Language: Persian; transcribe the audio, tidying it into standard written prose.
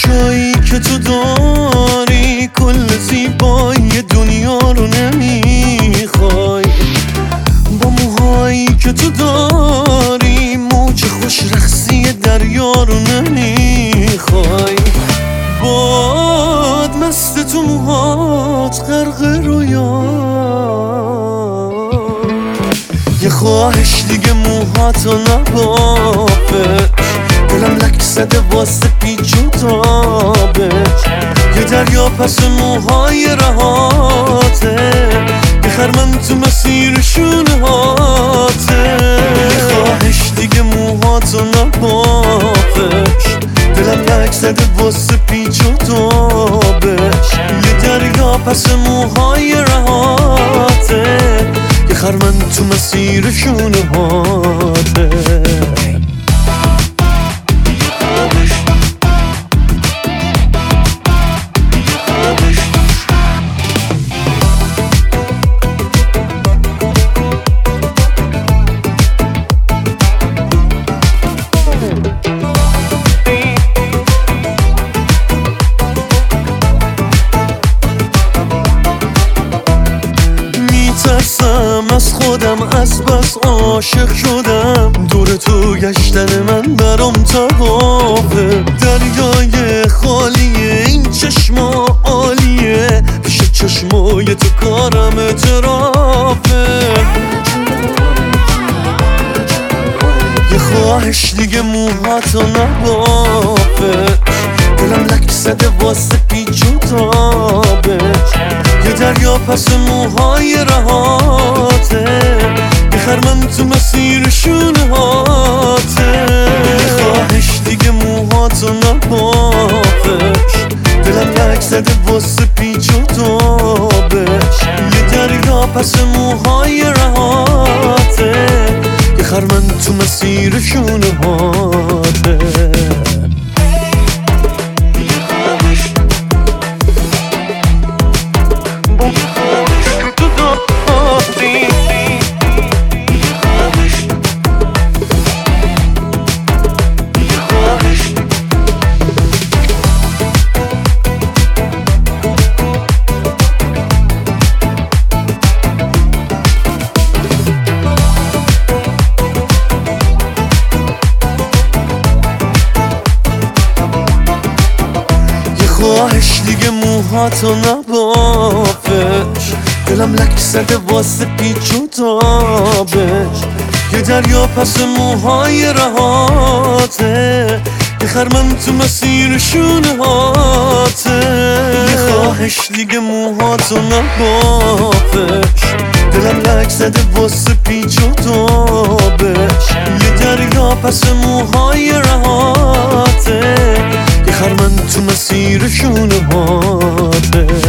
چشایی که تو داری کل زیبایی دنیا رو نمیخوای، با موهایی که تو داری موج خوش رقصی دریا رو نمیخوای، باد مست تو موهات غرق رویا. یه خواهش دیگه موهاتو نبافش، دلم لک زده واسه پیچ و تابش. یه دریا پس موهای رهاته، یه خرمن تو مسیر شونه هاته. یه خواهش دیگه موهاتو نبافش، دلم لک زده واسه پیچ و تابش. یه دریا پس موهای رهاته، یه خرمن تو مسیر شونه هاته. میترسم از خودم، از بس عاشق شدم، دور تو گشتن من برام طوافه. دریای خالیه این چشما عالیه، پیش چشمای تو کارم اعترافه. یه خواهش دیگه موهاتو نبافش، دلم لک زده واسه پیچ و تابش. یه دریا پس موهای رهاته، یه خرمن تو مسیر شونه هاته. یه خواهش دیگه موهاتو نبافش، دلم لک زده واسه پیچ و تابش. یه دریا پس موهای رهاته، یه خرمن تو مسیر شونه هاته. خواهش دیگه موهاتو نبافش، دلم لک زده واسه پیچ و تابش. یه دریا پس موهای رهاته، یه خرمن تو مسیر شونه هاته. یه خواهش دیگه موهاتو نبافش، دلم لک زده واسه پیچ و تابش. یه دریا پس موهای رهاته، یه خرمن تو مسیر شونه هاته.